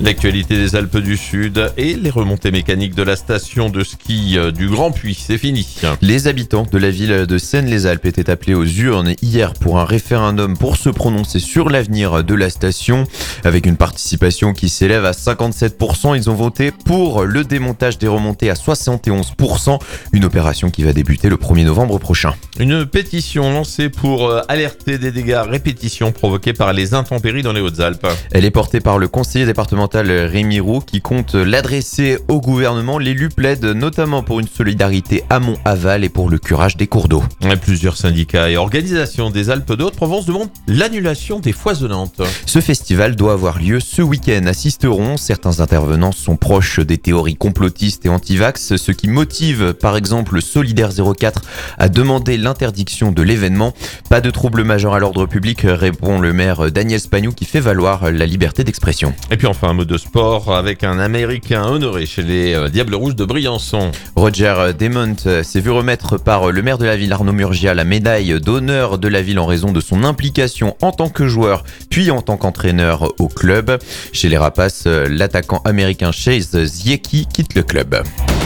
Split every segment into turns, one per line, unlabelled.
L'actualité des Alpes du Sud et les remontées mécaniques de la station de ski du Grand Puy, c'est fini.
Les habitants de la ville de Seine-les-Alpes étaient appelés aux urnes hier pour un référendum pour se prononcer sur l'avenir de la station. Avec une participation qui s'élève à 57%, ils ont voté pour le démontage des remontées à 71%, une opération qui va débuter le 1er novembre prochain.
Une pétition lancée pour alerter des dégâts à répétition provoqués par les intempéries dans les Hautes-Alpes.
Elle est portée par le conseiller départemental Rémi Roux qui compte l'adresser au gouvernement. L'élu plaide notamment pour une solidarité amont-aval et pour le curage des cours d'eau.
Plusieurs syndicats et organisations des Alpes de Haute-Provence demandent l'annulation des foisonnantes.
Ce festival doit avoir lieu ce week-end. Assisteront, certains intervenants sont proches des théories complotistes et anti-vax, ce qui motive par exemple Solidaire 04 à demander l'interdiction de l'événement. Pas de trouble majeur à l'ordre public, répond le maire Daniel Spagnou qui fait valoir la liberté d'expression.
Et puis enfin un mot de sport avec un Américain honoré chez les Diables Rouges de Briançon.
Roger Demont s'est vu remettre par le maire de la ville Arnaud Murgia la médaille d'honneur de la ville en raison de son implication en tant que joueur puis en tant qu'entraîneur au club. Chez les Rapaces, l'attaquant américain Chase Ziecki quitte le club.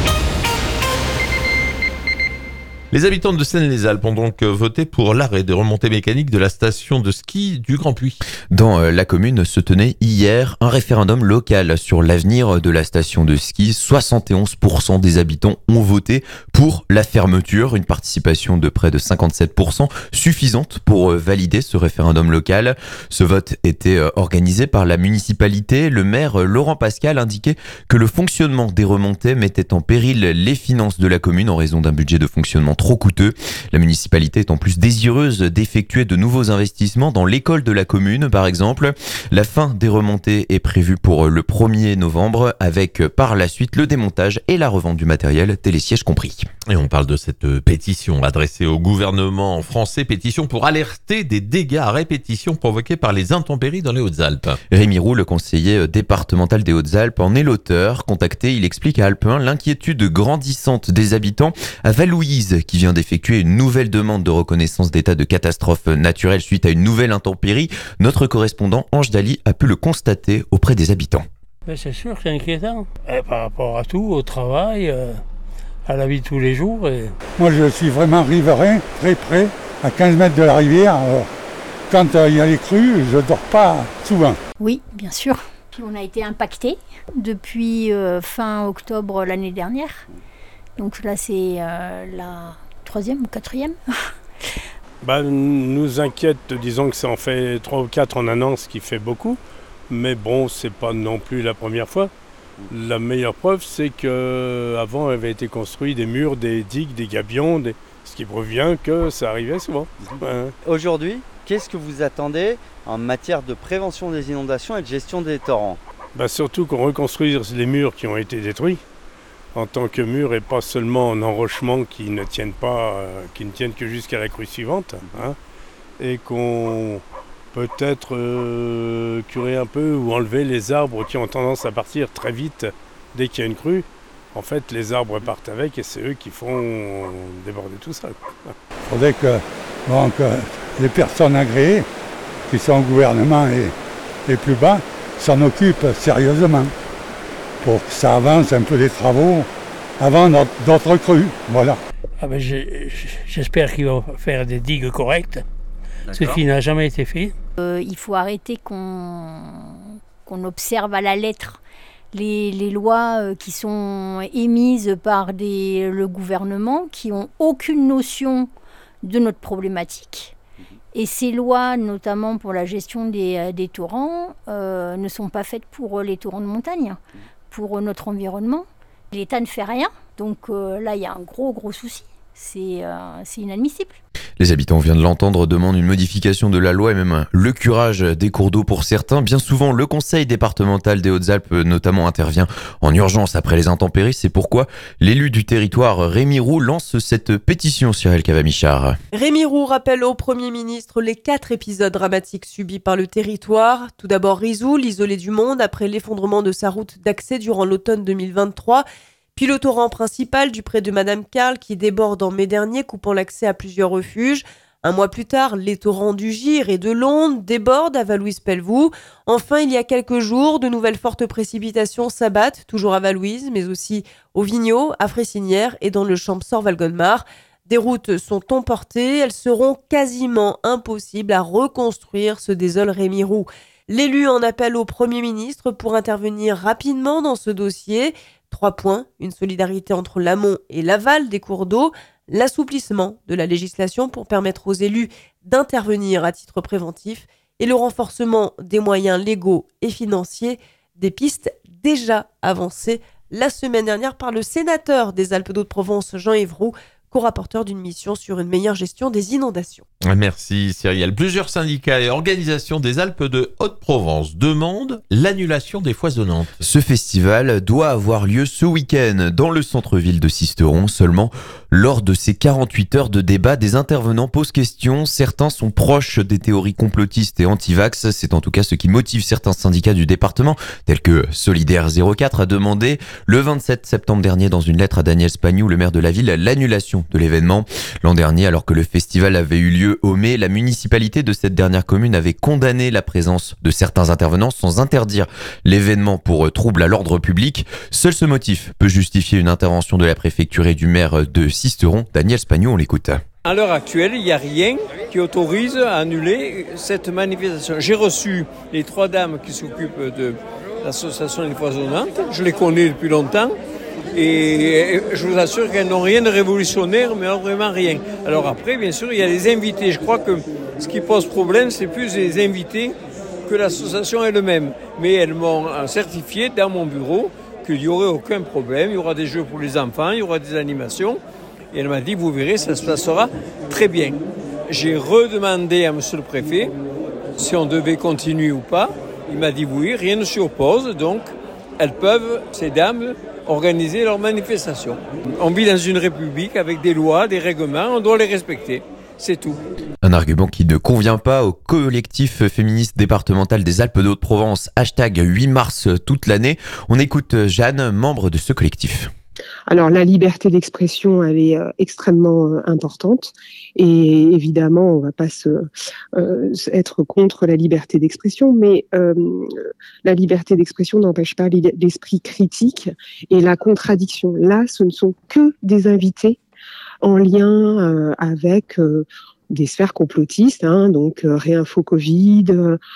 Les habitants de Seine-les-Alpes ont donc voté pour l'arrêt des remontées mécaniques de la station de ski du Grand Puy.
Dans la commune se tenait hier un référendum local sur l'avenir de la station de ski. 71% des habitants ont voté pour la fermeture, une participation de près de 57%, suffisante pour valider ce référendum local. Ce vote était organisé par la municipalité. Le maire Laurent Pascal indiquait que le fonctionnement des remontées mettait en péril les finances de la commune en raison d'un budget de fonctionnement trop coûteux. La municipalité est en plus désireuse d'effectuer de nouveaux investissements dans l'école de la commune, par exemple. La fin des remontées est prévue pour le 1er novembre, avec par la suite le démontage et la revente du matériel, télésièges compris.
Et on parle de cette pétition adressée au gouvernement français, pétition pour alerter des dégâts à répétition provoqués par les intempéries dans les Hautes-Alpes.
Rémi Roux, le conseiller départemental des Hautes-Alpes, en est l'auteur. Contacté, il explique à Alpe 1 l'inquiétude grandissante des habitants à Valouise, qui vient d'effectuer une nouvelle demande de reconnaissance d'état de catastrophe naturelle suite à une nouvelle intempérie. Notre correspondant Ange Daly a pu le constater auprès des habitants.
Mais c'est sûr que c'est inquiétant. Et par rapport à tout, au travail, à la vie de tous les jours.
Moi je suis vraiment riverain, très près, à 15 mètres de la rivière. Alors, quand il y a les crues, je ne dors pas souvent.
Oui, bien sûr. On a été impactés depuis fin octobre l'année dernière. Donc là c'est la 3e ou 4e.
Nous inquiète, disons que ça en fait 3 ou 4 en un an, ce qui fait beaucoup. Mais bon, c'est pas non plus la première fois. La meilleure preuve, c'est qu'avant avaient été construits des murs, des digues, des gabions, ce qui prouve bien que ça arrivait souvent.
Aujourd'hui, qu'est-ce que vous attendez en matière de prévention des inondations et de gestion des torrents ?
Surtout qu'on reconstruise les murs qui ont été détruits en tant que murs et pas seulement en enrochement qui ne tiennent que jusqu'à la crue suivante, et qu'on peut-être curer un peu ou enlever les arbres qui ont tendance à partir très vite dès qu'il y a une crue. En fait, les arbres partent avec et c'est eux qui font déborder tout ça.
Il faudrait que les personnes agréées, qui sont au gouvernement et plus bas, s'en occupent sérieusement pour que ça avance un peu les travaux avant d'autres crues. Voilà.
J'espère qu'ils vont faire des digues correctes, ce qui n'a jamais été fait.
Il faut arrêter qu'on observe à la lettre les lois qui sont émises par le gouvernement, qui n'ont aucune notion de notre problématique. Et ces lois, notamment pour la gestion des torrents, ne sont pas faites pour les torrents de montagne, pour notre environnement. L'État ne fait rien, donc là il y a un gros souci. C'est inadmissible.
Les habitants, on vient de l'entendre, demandent une modification de la loi et même le curage des cours d'eau pour certains. Bien souvent, le conseil départemental des Hautes-Alpes notamment intervient en urgence après les intempéries. C'est pourquoi l'élu du territoire Rémi Roux lance cette pétition, Cyril Cavamichard.
Rémi Roux rappelle au Premier ministre les 4 épisodes dramatiques subis par le territoire. Tout d'abord Risoul, isolé du monde après l'effondrement de sa route d'accès durant l'automne 2023. Puis le torrent principal du pré de Madame Carl qui déborde en mai dernier, coupant l'accès à plusieurs refuges. Un mois plus tard, les torrents du Gir et de l'Onde débordent à Vallouise-Pelvoux. Enfin, il y a quelques jours, de nouvelles fortes précipitations s'abattent, toujours à Vallouise, mais aussi au Vigneault, à Fressinière et dans le Champsaur-Valgonmar. Des routes sont emportées, elles seront quasiment impossibles à reconstruire, se désole Rémi Roux. L'élu en appelle au Premier ministre pour intervenir rapidement dans ce dossier. 3 points, une solidarité entre l'amont et l'aval des cours d'eau, l'assouplissement de la législation pour permettre aux élus d'intervenir à titre préventif et le renforcement des moyens légaux et financiers, des pistes déjà avancées la semaine dernière par le sénateur des Alpes-de-Haute-Provence, Jean-Yves Roux, co-rapporteur d'une mission sur une meilleure gestion des inondations.
Merci Cyrielle. Plusieurs syndicats et organisations des Alpes de Haute-Provence demandent l'annulation des foisonnantes.
Ce festival doit avoir lieu ce week-end dans le centre-ville de Sisteron. Seulement, lors de ces 48 heures de débat, des intervenants posent question. Certains sont proches des théories complotistes et anti-vax. C'est en tout cas ce qui motive certains syndicats du département, tels que Solidaire 04 a demandé le 27 septembre dernier dans une lettre à Daniel Spagnou, le maire de la ville, l'annulation de l'événement. L'an dernier, alors que le festival avait eu lieu au mai, la municipalité de cette dernière commune avait condamné la présence de certains intervenants sans interdire l'événement pour trouble à l'ordre public. Seul ce motif peut justifier une intervention de la préfecture et du maire de Sisteron. Daniel Spagnou, on l'écoute.
À l'heure actuelle, il n'y a rien qui autorise à annuler cette manifestation. J'ai reçu les 3 dames qui s'occupent de l'association des foisonnantes. Je les connais depuis longtemps. Et je vous assure qu'elles n'ont rien de révolutionnaire, mais vraiment rien. Alors après, bien sûr, il y a les invités. Je crois que ce qui pose problème, c'est plus les invités que l'association elle-même. Mais elles m'ont certifié dans mon bureau qu'il n'y aurait aucun problème. Il y aura des jeux pour les enfants, il y aura des animations. Et elle m'a dit, vous verrez, ça se passera très bien. J'ai redemandé à monsieur le préfet si on devait continuer ou pas. Il m'a dit oui, rien ne s'y oppose. Donc, elles peuvent, ces dames, organiser leur manifestation. On vit dans une république avec des lois, des règlements, on doit les respecter. C'est tout.
Un argument qui ne convient pas au collectif féministe départemental des Alpes de Haute-Provence, #8mars toute l'année. On écoute Jeanne, membre de ce collectif.
Alors la liberté d'expression, elle est extrêmement importante et évidemment on ne va pas être contre la liberté d'expression, mais la liberté d'expression n'empêche pas l'esprit critique et la contradiction. Là, ce ne sont que des invités en lien avec des sphères complotistes, donc Réinfo Covid,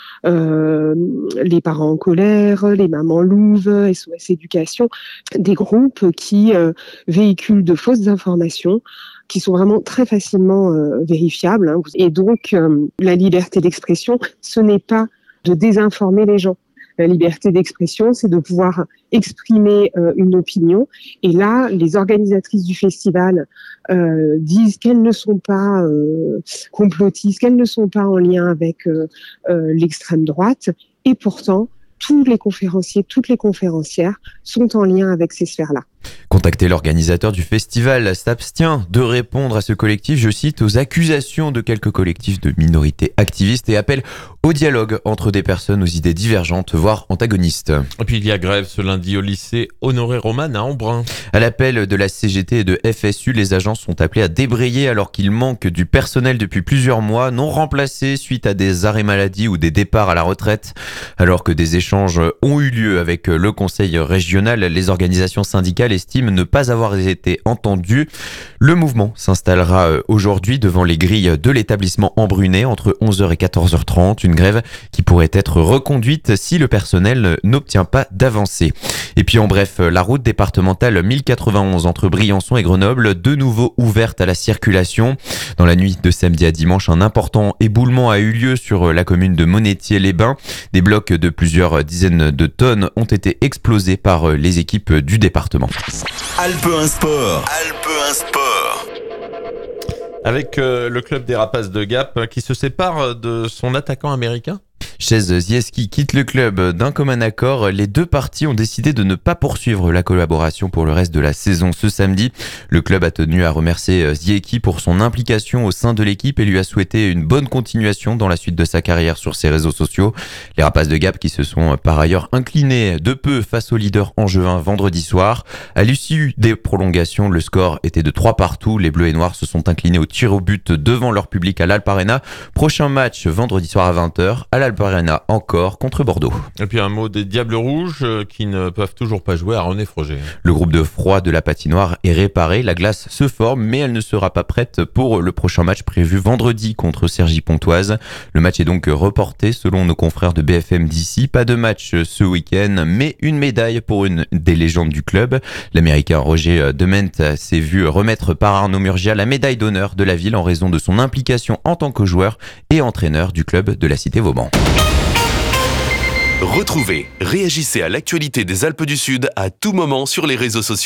les parents en colère, les mamans louves, SOS Éducation, des groupes qui véhiculent de fausses informations qui sont vraiment très facilement vérifiables. Et donc, la liberté d'expression, ce n'est pas de désinformer les gens. La liberté d'expression, c'est de pouvoir exprimer une opinion. Et là, les organisatrices du festival disent qu'elles ne sont pas complotistes, qu'elles ne sont pas en lien avec l'extrême droite. Et pourtant, tous les conférenciers, toutes les conférencières sont en lien avec ces sphères-là.
Contacté, l'organisateur du festival s'abstient de répondre à ce collectif, je cite, aux accusations de quelques collectifs de minorités activistes et appelle au dialogue entre des personnes aux idées divergentes, voire antagonistes.
Et puis il y a grève ce lundi au lycée Honoré-Roman à Embrun.
À l'appel de la CGT et de FSU, les agents sont appelés à débrayer alors qu'il manque du personnel depuis plusieurs mois, non remplacé suite à des arrêts maladie ou des départs à la retraite. Alors que des échanges ont eu lieu avec le conseil régional, les organisations syndicales estiment ne pas avoir été entendues. Le mouvement s'installera aujourd'hui devant les grilles de l'établissement embrunais entre 11h et 14h30. Une grève qui pourrait être reconduite si le personnel n'obtient pas d'avancée. Et puis en bref, la route départementale 1091 entre Briançon et Grenoble, de nouveau ouverte à la circulation. Dans la nuit de samedi à dimanche, un important éboulement a eu lieu sur la commune de Monétier-les-Bains. Des blocs de plusieurs dizaines de tonnes ont été explosés par les équipes du département.
Alpe 1 Sport. Alpe 1 Sport.
Avec le club des Rapaces de Gap qui se sépare de son attaquant américain.
Chaise Zieski quitte le club d'un commun accord. Les deux parties ont décidé de ne pas poursuivre la collaboration pour le reste de la saison ce samedi. Le club a tenu à remercier Zieski pour son implication au sein de l'équipe et lui a souhaité une bonne continuation dans la suite de sa carrière sur ses réseaux sociaux. Les Rapaces de Gap qui se sont par ailleurs inclinés de peu face au leader angevin vendredi soir. À l'issue des prolongations, le score était de 3-3. Les Bleus et Noirs se sont inclinés au tir au but devant leur public à l'Alp Arena. Prochain match vendredi soir à 20h à l'Alp Arena encore contre Bordeaux.
Et puis un mot des Diables Rouges qui ne peuvent toujours pas jouer à René Froger.
Le groupe de froid de la patinoire est réparé. La glace se forme mais elle ne sera pas prête pour le prochain match prévu vendredi contre Cergy-Pontoise. Le match est donc reporté selon nos confrères de BFM d'ici. Pas de match ce week-end mais une médaille pour une des légendes du club. L'Américain Roger Dement s'est vu remettre par Arnaud Murgia la médaille d'honneur de la ville en raison de son implication en tant que joueur et entraîneur du club de la Cité Vauban.
Retrouvez, réagissez à l'actualité des Alpes du Sud à tout moment sur les réseaux sociaux.